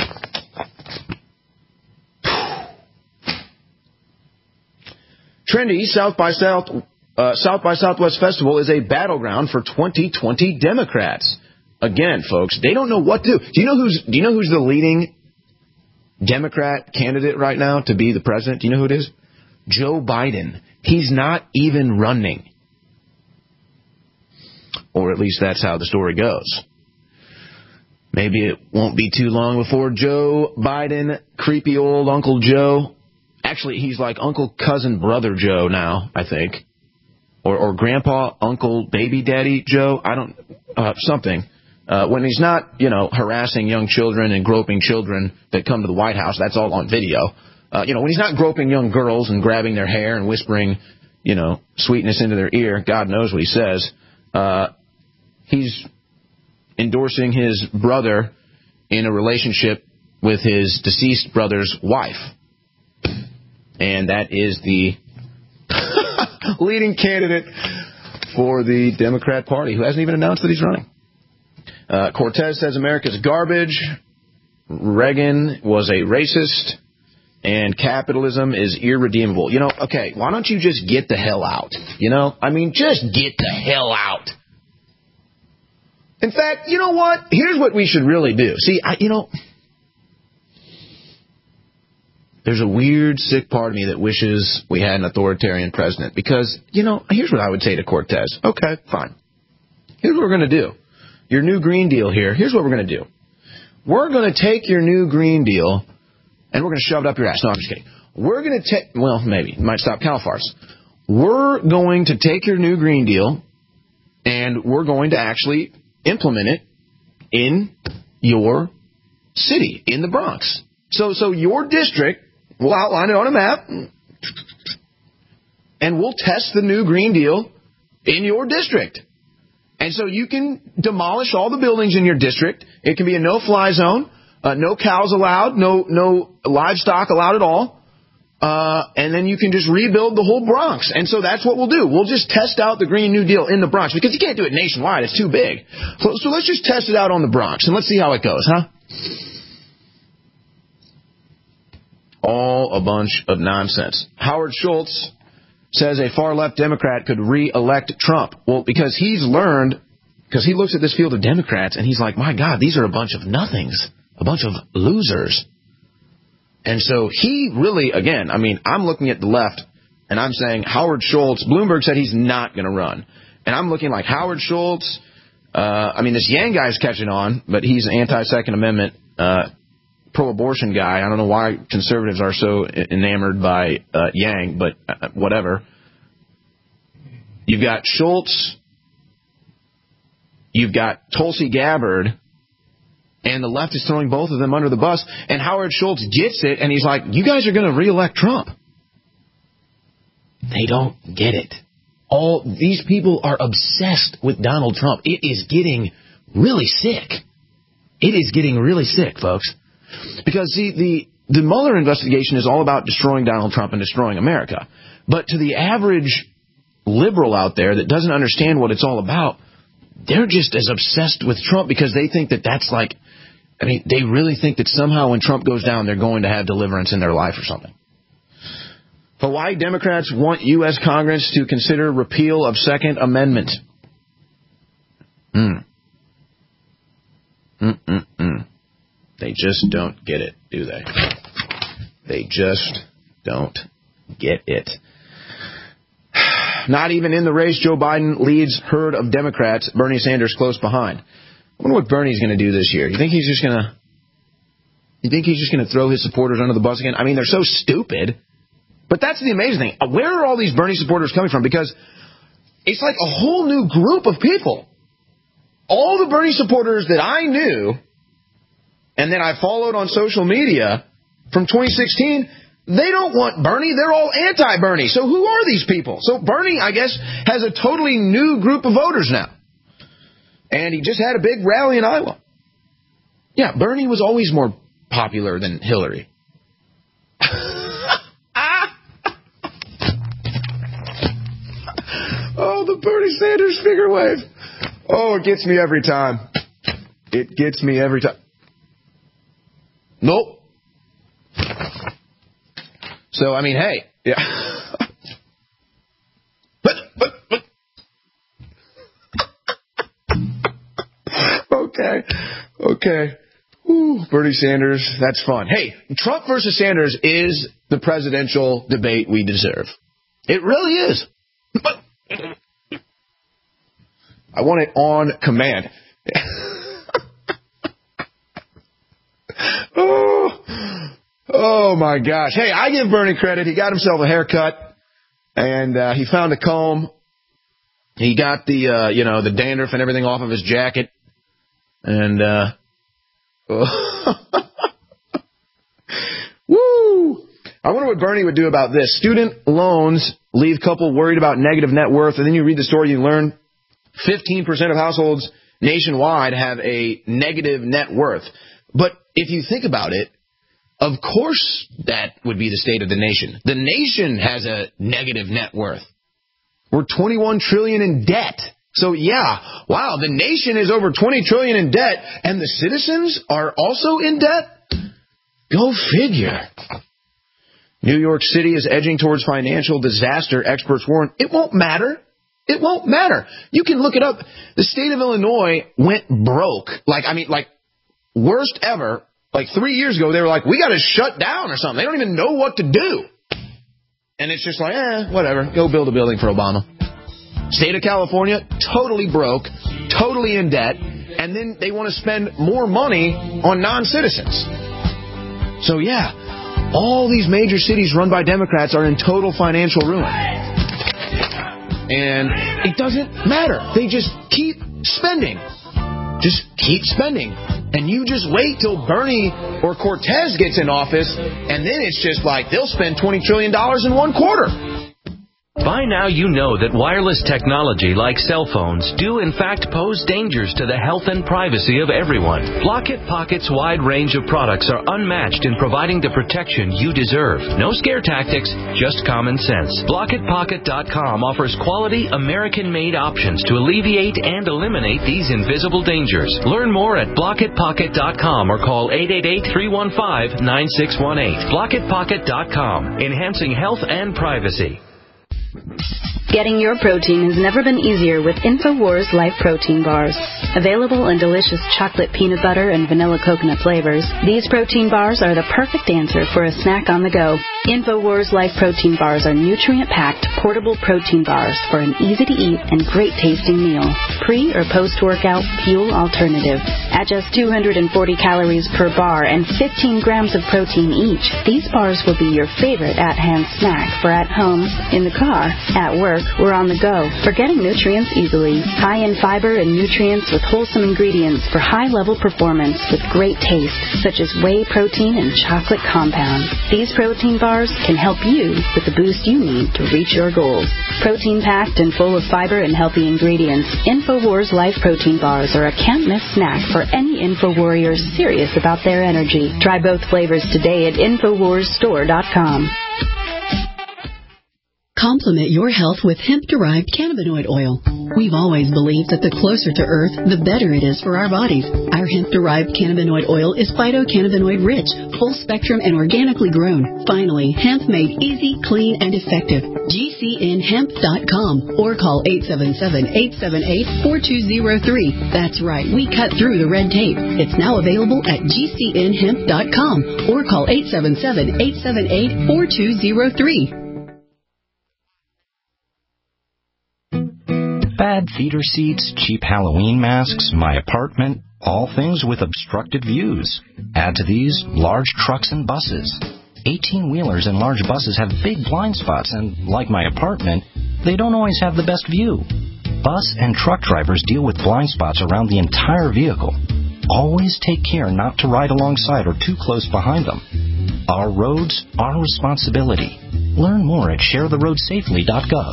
Trendy South by South uh, South by Southwest Festival is a battleground for twenty twenty Democrats. Again, folks, they don't know what to do. Do you know who's Do you know who's the leading Democrat candidate right now to be the president? Do you know who it is? Joe Biden. He's not even running. Or at least that's how the story goes. Maybe it won't be too long before Joe Biden, creepy old Uncle Joe. Actually, he's like Uncle, Cousin, Brother Joe now, I think. Or, or Grandpa, Uncle, Baby Daddy Joe. I don't, uh, something. Uh, when he's not, you know, harassing young children and groping children that come to the White House, that's all on video. Uh, you know, when he's not groping young girls and grabbing their hair and whispering, you know, sweetness into their ear, God knows what he says. Uh, he's endorsing his brother in a relationship with his deceased brother's wife. And that is the leading candidate for the Democrat Party, who hasn't even announced that he's running. Uh, Cortez says America's garbage. Reagan was a racist. And capitalism is irredeemable. You know, okay, why don't you just get the hell out? You know, I mean, just get the hell out. In fact, you know what? Here's what we should really do. See, I, you know, there's a weird, sick part of me that wishes we had an authoritarian president. Because, you know, here's what I would say to Cortez. Okay, fine. Here's what we're going to do. Your new Green Deal here, here's what we're going to do. We're going to take your new Green Deal and we're going to shove it up your ass. No, I'm just kidding. We're going to take, well, maybe. It might stop cow farts. We're going to take your new Green Deal and we're going to actually implement it in your city, in the Bronx. So, so your district, we'll outline it on a map, and we'll test the new Green Deal in your district. And so you can demolish all the buildings in your district. It can be a no-fly zone, uh, no cows allowed, no no livestock allowed at all. Uh, and then you can just rebuild the whole Bronx. And so that's what we'll do. We'll just test out the Green New Deal in the Bronx, because you can't do it nationwide. It's too big. So, so let's just test it out on the Bronx, and let's see how it goes, huh? All a bunch of nonsense. Howard Schultz says a far-left Democrat could re-elect Trump. Well, because he's learned, because he looks at this field of Democrats, and he's like, my God, these are a bunch of nothings, a bunch of losers. And so he really, again, I mean, I'm looking at the left, and I'm saying Howard Schultz, Bloomberg said he's not going to run. And I'm looking like Howard Schultz, uh, I mean, this Yang guy's catching on, but he's an anti-Second Amendment, uh, pro-abortion guy. I don't know why conservatives are so enamored by uh, Yang, but uh, whatever. You've got Schultz, you've got Tulsi Gabbard, and the left is throwing both of them under the bus, and Howard Schultz gets it, and he's like, you guys are going to re-elect Trump. They don't get it. all these people are obsessed with Donald Trump. It is getting really sick. It is getting really sick, folks. Because, see, the, the Mueller investigation is all about destroying Donald Trump and destroying America. But to the average liberal out there that doesn't understand what it's all about, they're just as obsessed with Trump because they think that that's like, I mean, they really think that somehow when Trump goes down, they're going to have deliverance in their life or something. Hawaii Democrats want U S Congress to consider repeal of Second Amendment. Mm. Mm-mm-mm. They just don't get it, do they? They just don't get it. Not even in the race, Joe Biden leads herd of Democrats, Bernie Sanders close behind. I wonder what Bernie's going to do this year. You think he's just going to... You think he's just going to throw his supporters under the bus again? I mean, they're so stupid. But that's the amazing thing. Where are all these Bernie supporters coming from? Because it's like a whole new group of people. All the Bernie supporters that I knew and then I followed on social media from twenty sixteen, they don't want Bernie. They're all anti-Bernie. So who are these people? So Bernie, I guess, has a totally new group of voters now. And he just had a big rally in Iowa. Yeah, Bernie was always more popular than Hillary. Oh, the Bernie Sanders figure wave. Oh, it gets me every time. It gets me every time. Nope. So, I mean, hey. Yeah. but, but, but. Okay. Okay. Ooh, Bernie Sanders. That's fun. Hey, Trump versus Sanders is the presidential debate we deserve. It really is. But I want it on command. oh, oh, my gosh. Hey, I give Bernie credit. He got himself a haircut, and uh, he found a comb. He got the, uh, you know, the dandruff and everything off of his jacket. And, uh, woo! I wonder what Bernie would do about this. Student loans leave couple worried about negative net worth. And then you read the story, you learn fifteen percent of households nationwide have a negative net worth. But if you think about it, of course that would be the state of the nation. The nation has a negative net worth. We're twenty-one trillion dollars in debt. So, yeah, wow, the nation is over twenty trillion dollars in debt, and the citizens are also in debt? Go figure. New York City is edging towards financial disaster, experts warn. It won't matter. It won't matter. You can look it up. The state of Illinois went broke. Like, I mean, like, worst ever. Like, three years ago, they were like, we got to shut down or something. They don't even know what to do. And it's just like, eh, whatever. Go build a building for Obama. State of California, totally broke, totally in debt, and then they want to spend more money on non-citizens. So, yeah, all these major cities run by Democrats are in total financial ruin. And it doesn't matter. They just keep spending. Just keep spending. And you just wait till Bernie or Cortez gets in office, and then it's just like they'll spend twenty trillion dollars in one quarter.
By now you know that wireless technology like cell phones do in fact pose dangers to the health and privacy of everyone. Block-It Pocket's wide range of products are unmatched in providing the protection you deserve. No scare tactics, just common sense. Block It Pocket dot com offers quality American-made options to alleviate and eliminate these invisible dangers. Learn more at Block It Pocket dot com or call eight eight eight, three one five, nine six one eight. Block It Pocket dot com, enhancing health and privacy.
Getting your protein has never been easier with InfoWars Life Protein Bars. Available in delicious chocolate peanut butter and vanilla coconut flavors, these protein bars are the perfect answer for a snack on the go. InfoWars Life Protein Bars are nutrient-packed, portable protein bars for an easy-to-eat and great-tasting meal. Pre- or post-workout fuel alternative. At just two hundred forty calories per bar and fifteen grams of protein each, these bars will be your favorite at-hand snack for at home, in the car, at work, or on the go, for getting nutrients easily. High in fiber and nutrients with wholesome ingredients for high-level performance with great taste, such as whey protein and chocolate compound. These protein bars can help you with the boost you need to reach your goals. Protein-packed and full of fiber and healthy ingredients, InfoWars Life Protein Bars are a can't-miss snack for any InfoWarrior serious about their energy. Try both flavors today at InfoWars Store dot com.
Complement your health with hemp-derived cannabinoid oil. We've always believed that the closer to Earth, the better it is for our bodies. Our hemp-derived cannabinoid oil is phytocannabinoid-rich, full-spectrum, and organically grown. Finally, hemp made easy, clean, and effective. G C N hemp dot com or call eight seven seven, eight seven eight, four two zero three. That's right, we cut through the red tape. It's now available at G C N hemp dot com or call eight seven seven, eight seven eight, four two zero three.
Bad theater seats, cheap Halloween masks, my apartment, all things with obstructed views. Add to these, large trucks and buses. eighteen-wheelers and large buses have big blind spots, and like my apartment, they don't always have the best view. Bus and truck drivers deal with blind spots around the entire vehicle. Always take care not to ride alongside or too close behind them. Our roads, our responsibility. Learn more at share the road safely dot gov.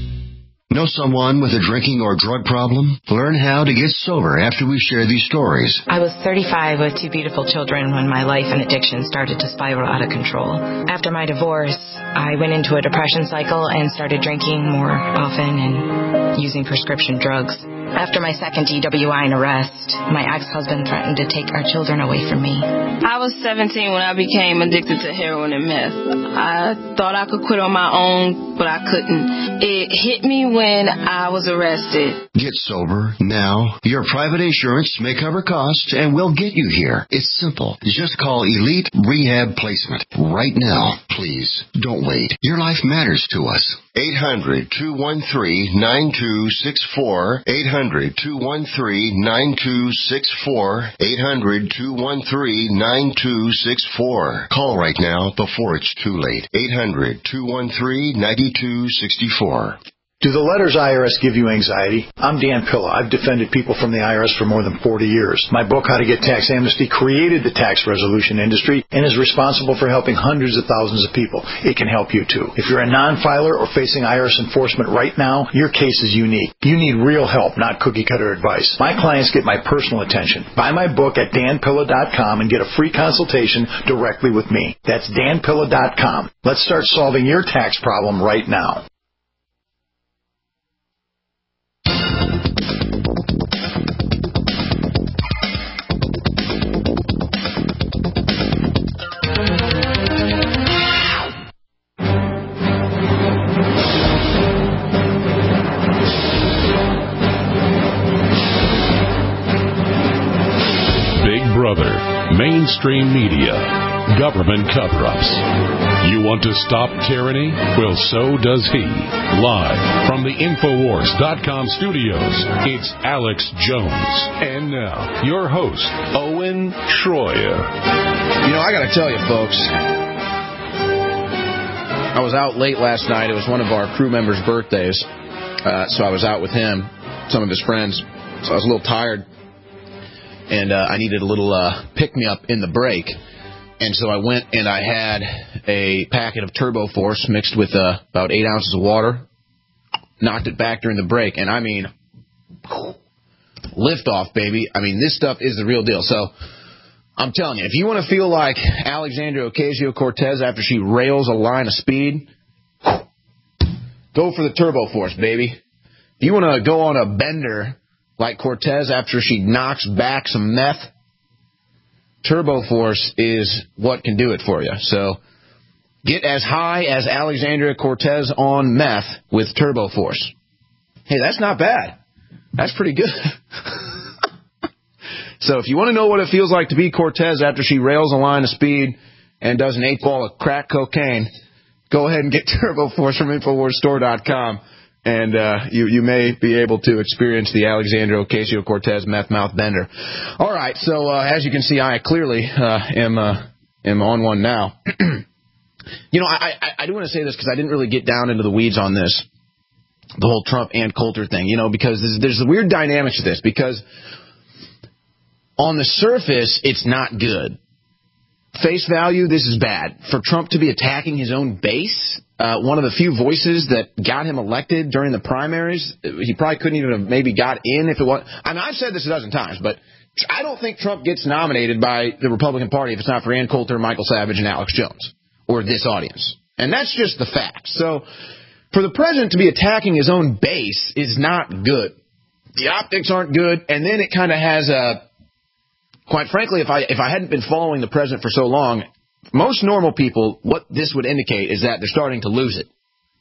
Know someone with a drinking or drug problem? Learn how to get sober after we share these stories.
I was thirty-five with two beautiful children when my life and addiction started to spiral out of control. After my divorce, I went into a depression cycle and started drinking more often and using prescription drugs. After my second D W I and arrest, my ex-husband threatened to take our children away from me.
I was seventeen when I became addicted to heroin and meth. I thought I could quit on my own, but I couldn't. It hit me when I was arrested.
Get sober now. Your private insurance may cover costs and we'll get you here. It's simple. Just call Elite Rehab Placement right now. Please, don't wait. Your life matters to us. eight hundred, two one three, nine two six four. eight hundred, two one three, nine two six four. eight hundred, two one three, nine two six four. Call right now before it's too late. eight hundred, two one three, nine two six four.
Do the letters I R S give you anxiety? I'm Dan Pilla. I've defended people from the I R S for more than forty years. My book, How to Get Tax Amnesty, created the tax resolution industry and is responsible for helping hundreds of thousands of people. It can help you, too. If you're a non-filer or facing I R S enforcement right now, your case is unique. You need real help, not cookie-cutter advice. My clients get my personal attention. Buy my book at Dan Pilla dot com and get a free consultation directly with me. That's Dan Pilla dot com. Let's start solving your tax problem right now.
Brother, mainstream media, government cover-ups. You want to stop tyranny? Well, so does he. Live from the Infowars dot com studios, it's Alex Jones. And now, your host, Owen Schroyer.
You know, I got to tell you, folks, I was out late last night. It was one of our crew members' birthdays, uh, so I was out with him, some of his friends, so I was a little tired. And uh, I needed a little uh, pick-me-up in the break. And so I went and I had a packet of Turbo Force mixed with uh, about eight ounces of water, knocked it back during the break. And I mean, lift off, baby. I mean, this stuff is the real deal. So I'm telling you, if you want to feel like Alexandria Ocasio-Cortez after she rails a line of speed, go for the Turbo Force, baby. If you want to go on a bender like Cortez after she knocks back some meth, Turbo Force is what can do it for you. So get as high as Alexandria Cortez on meth with Turbo Force. Hey, that's not bad. That's pretty good. So if you want to know what it feels like to be Cortez after she rails a line of speed and does an eight ball of crack cocaine, go ahead and get Turbo Force from Infowars Store dot com. and uh, you, you may be able to experience the Alexandria Ocasio-Cortez meth mouth bender. All right, so uh, as you can see, I clearly uh, am uh, am on one now. You know, I, I, I do want to say this because I didn't really get down into the weeds on this, the whole Trump and Coulter thing, you know, because there's, there's a weird dynamic to this, because on the surface, it's not good. Face value, this is bad. For Trump to be attacking his own base, uh, one of the few voices that got him elected during the primaries, he probably couldn't even have maybe got in if it was. I mean, I've said this a dozen times, but I don't think Trump gets nominated by the Republican Party if it's not for Ann Coulter, Michael Savage, and Alex Jones, or this audience. And that's just the fact. So for the president to be attacking his own base is not good. The optics aren't good, and then it kind of has a... Quite frankly, if I if I hadn't been following the president for so long, most normal people, what this would indicate is that they're starting to lose it.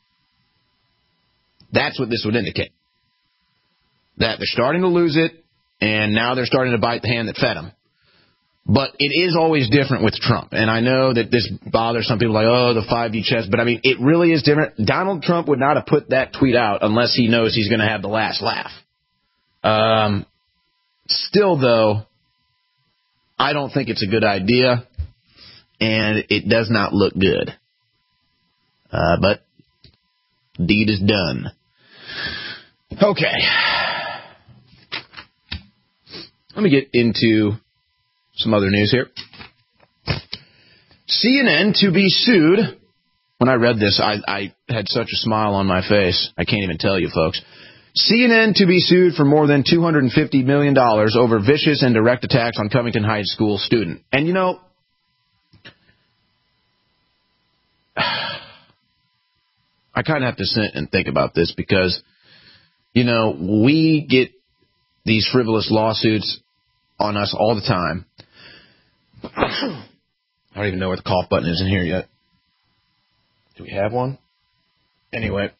That's what this would indicate. That they're starting to lose it, and now they're starting to bite the hand that fed them. But it is always different with Trump. And I know that this bothers some people, like, oh, the five D chess. But, I mean, it really is different. Donald Trump would not have put that tweet out unless he knows he's going to have the last laugh. Um, still, though, I don't think it's a good idea, and it does not look good. Uh, but deed is done. Okay. Let me get into some other news here. C N N to be sued. When I read this, I, I had such a smile on my face. I can't even tell you, folks. C N N to be sued for more than two hundred fifty million dollars over vicious and direct attacks on Covington High School student. And, you know, I kind of have to sit and think about this because, you know, we get these frivolous lawsuits on us all the time. I don't even know where the cough button is in here yet. Do we have one? Anyway.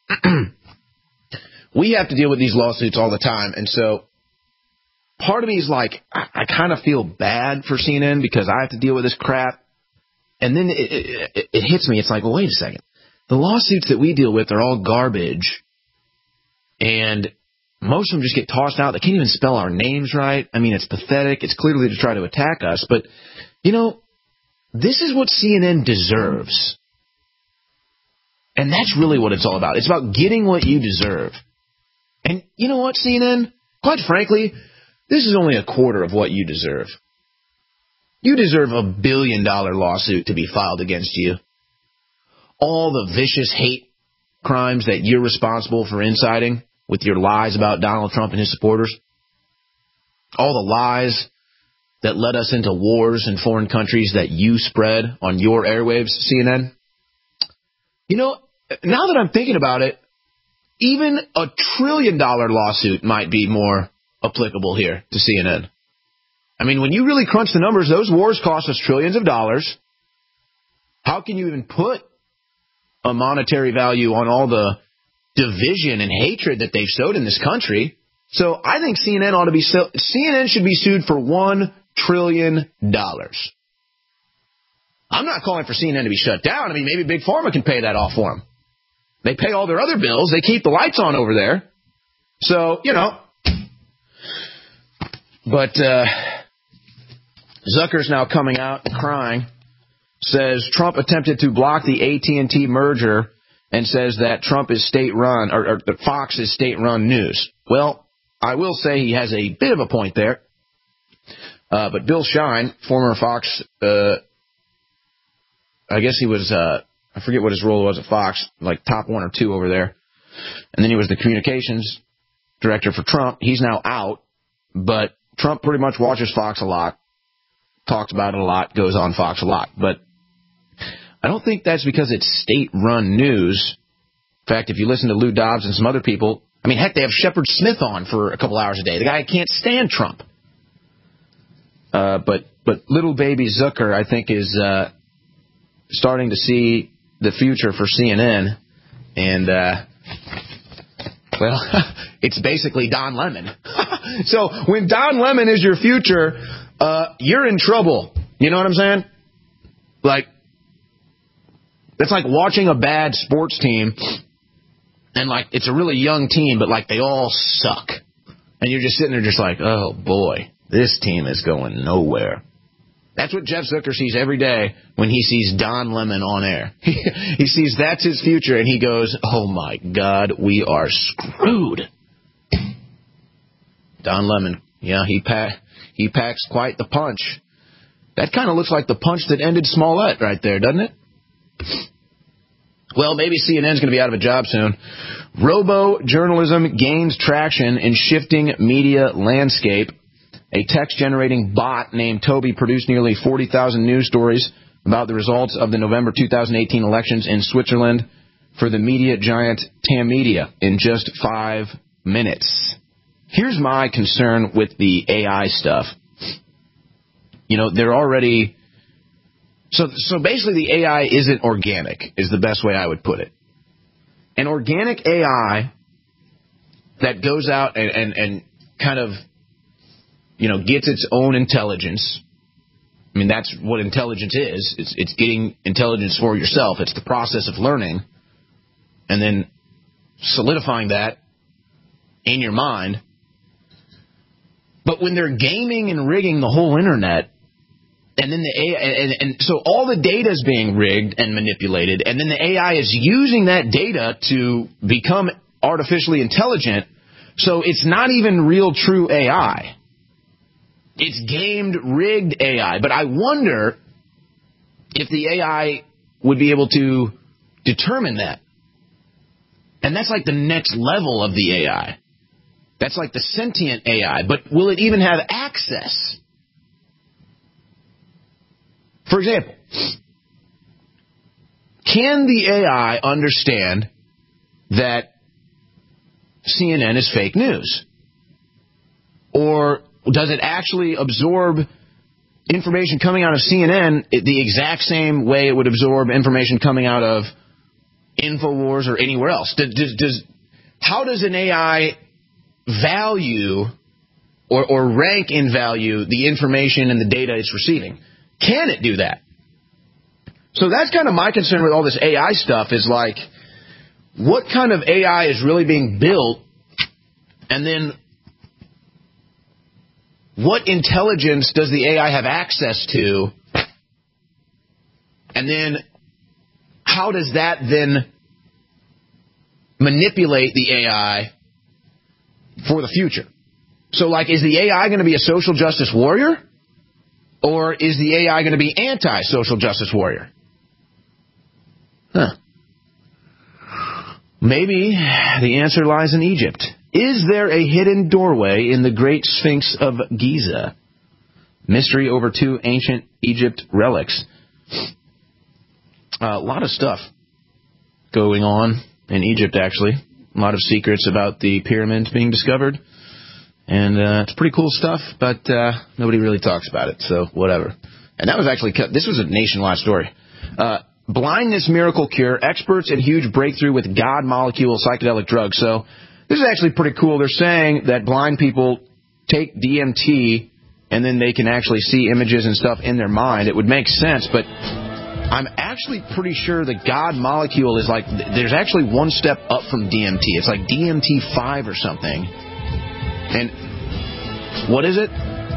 We have to deal with these lawsuits all the time, and so part of me is like, I, I kind of feel bad for C N N because I have to deal with this crap, and then it, it, it hits me. It's like, well, wait a second. The lawsuits that we deal with are all garbage, and most of them just get tossed out. They can't even spell our names right. I mean, it's pathetic. It's clearly to try to attack us, but, you know, this is what C N N deserves, and that's really what it's all about. It's about getting what you deserve. And you know what, C N N? Quite frankly, this is only a quarter of what you deserve. You deserve a billion-dollar lawsuit to be filed against you. All the vicious hate crimes that you're responsible for inciting with your lies about Donald Trump and his supporters. All the lies that led us into wars in foreign countries that you spread on your airwaves, C N N. You know, now that I'm thinking about it, even a trillion-dollar lawsuit might be more applicable here to C N N. I mean, when you really crunch the numbers, those wars cost us trillions of dollars. How can you even put a monetary value on all the division and hatred that they've sowed in this country? So I think C N N ought to be so, C N N should be sued for one trillion dollars. I'm not calling for C N N to be shut down. I mean, maybe Big Pharma can pay that off for them. They pay all their other bills. They keep the lights on over there. So, you know. But uh, Zucker's now coming out and crying. Says Trump attempted to block the A T and T merger and says that Trump is state-run, or, or that Fox is state-run news. Well, I will say he has a bit of a point there. Uh, but Bill Shine, former Fox, uh, I guess he was... Uh, I forget what his role was at Fox, like top one or two over there. And then he was the communications director for Trump. He's now out, but Trump pretty much watches Fox a lot, talks about it a lot, goes on Fox a lot. But I don't think that's because it's state-run news. In fact, if you listen to Lou Dobbs and some other people, I mean, heck, they have Shepard Smith on for a couple hours a day. The guy can't stand Trump. Uh, but but little baby Zucker, I think, is uh, starting to see the future for C N N, and, uh, well, it's basically Don Lemon. So when Don Lemon is your future, uh, you're in trouble. You know what I'm saying? Like, it's like watching a bad sports team And, like, it's a really young team, but, like, they all suck. And you're just sitting there just like, oh, boy, this team is going nowhere. That's what Jeff Zucker sees every day when he sees Don Lemon on air. He sees that's his future, and he goes, oh, my God, we are screwed. Don Lemon, yeah, he, pa- he packs quite the punch. That kind of looks like the punch that ended Smollett right there, doesn't it? Well, maybe C N N's going to be out of a job soon. Robo-journalism gains traction in shifting media landscape. A text-generating bot named Toby produced nearly forty thousand news stories about the results of the November two thousand eighteen elections in Switzerland for the media giant Tamedia in just five minutes. Here's my concern with the A I stuff. You know, they're already... So so basically the A I isn't organic, is the best way I would put it. An organic A I that goes out and, and, and kind of, you know, gets its own intelligence. I mean, that's what intelligence is. It's, it's getting intelligence for yourself. It's the process of learning and then solidifying that in your mind. But when they're gaming and rigging the whole internet, and then the A I, and, and so all the data is being rigged and manipulated, and then the A I is using that data to become artificially intelligent, so it's not even real, true A I. It's gamed, rigged A I. But I wonder if the A I would be able to determine that. And that's like the next level of the A I. That's like the sentient A I. But will it even have access? For example, can the A I understand that C N N is fake news? Or does it actually absorb information coming out of C N N the exact same way it would absorb information coming out of InfoWars or anywhere else? Does, does, does, how does an A I value or, or rank in value the information and the data it's receiving? Can it do that? So that's kind of my concern with all this A I stuff is like, what kind of A I is really being built, and then what intelligence does the A I have access to, and then how does that then manipulate the A I for the future? So, like, is the A I going to be a social justice warrior? Or is the A I going to be anti-social justice warrior? Huh. Maybe the answer lies in Egypt. Is there a hidden doorway in the Great Sphinx of Giza? Mystery over two ancient Egypt relics. Uh, a lot of stuff going on in Egypt, actually. A lot of secrets about the pyramids being discovered. And uh, it's pretty cool stuff, but uh, nobody really talks about it, so whatever. And that was actually cut. This was a nationwide story. Uh, blindness miracle cure. Experts at huge breakthrough with God molecule psychedelic drugs. So this is actually pretty cool. They're saying that blind people take D M T and then they can actually see images and stuff in their mind. It would make sense, but I'm actually pretty sure the God molecule is like, there's actually one step up from D M T. It's like D M T five or something. And what is it?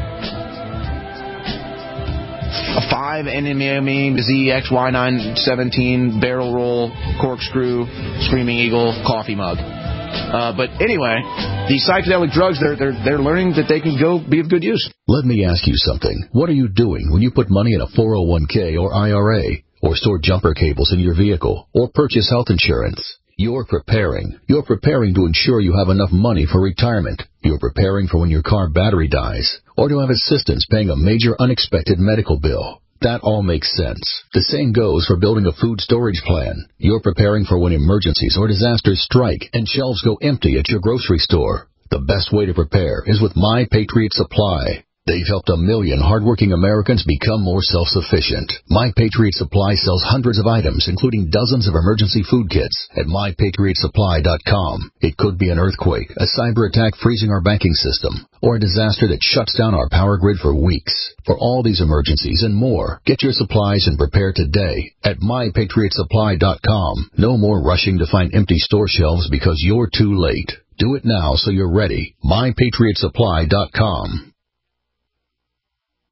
A five N M A M E Z X Y nine seventeen barrel roll corkscrew screaming eagle coffee mug. Uh, but anyway, these psychedelic drugs, they're they're they're learning that they can go be of good use.
Let me ask you something. What are you doing when you put money in a four oh one k or I R A, or store jumper cables in your vehicle, or purchase health insurance? You're preparing. You're preparing to ensure you have enough money for retirement. You're preparing for when your car battery dies, or to have assistance paying a major unexpected medical bill. That all makes sense. The same goes for building a food storage plan. You're preparing for when emergencies or disasters strike and shelves go empty at your grocery store. The best way to prepare is with My Patriot Supply. They've helped a million hardworking Americans become more self-sufficient. My Patriot Supply sells hundreds of items, including dozens of emergency food kits at my patriot supply dot com. It could be an earthquake, a cyber attack freezing our banking system, or a disaster that shuts down our power grid for weeks. For all these emergencies and more, get your supplies and prepare today at my patriot supply dot com. No more rushing to find empty store shelves because you're too late. Do it now so you're ready. my patriot supply dot com.